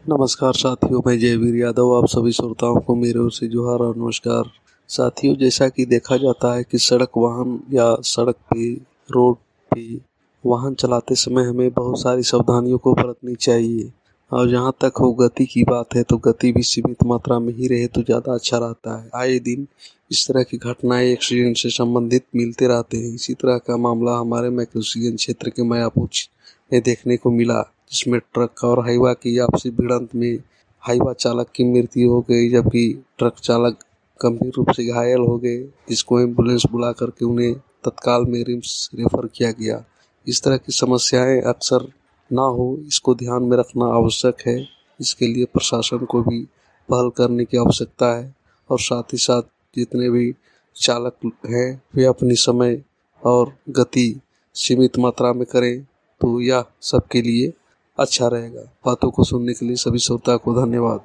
नमस्कार साथियों, मैं जयवीर यादव आप सभी श्रोताओं को मेरे ओर से जोहार और नमस्कार। साथियों, जैसा कि देखा जाता है कि सड़क वाहन या सड़क पे, रोड पे वाहन चलाते समय हमें बहुत सारी सावधानियों को बरतनी चाहिए। और जहाँ तक हो गति की बात है तो गति भी सीमित मात्रा में ही रहे तो ज़्यादा अच्छा रहता है। आए दिन इस तरह की घटनाएं एक्सीडेंट से संबंधित मिलते रहते हैं। इसी तरह का मामला हमारे मैक्लोडगंज क्षेत्र के मायापुर में देखने को मिला, जिसमें ट्रक और हाईवा की आपसी भिड़ंत में हाईवा चालक की मृत्यु हो गई, जबकि ट्रक चालक गंभीर रूप से घायल हो गए, जिसको एम्बुलेंस बुला करके उन्हें तत्काल में रिम्स रेफर किया गया। इस तरह की समस्याएं अक्सर ना हो, इसको ध्यान में रखना आवश्यक है। इसके लिए प्रशासन को भी पहल करने की आवश्यकता है और साथ ही साथ जितने भी चालक हैं वे अपनी समय और गति सीमित मात्रा में करें तो यह सबके लिए अच्छा रहेगा। बातों को सुनने के लिए सभी श्रोता को धन्यवाद।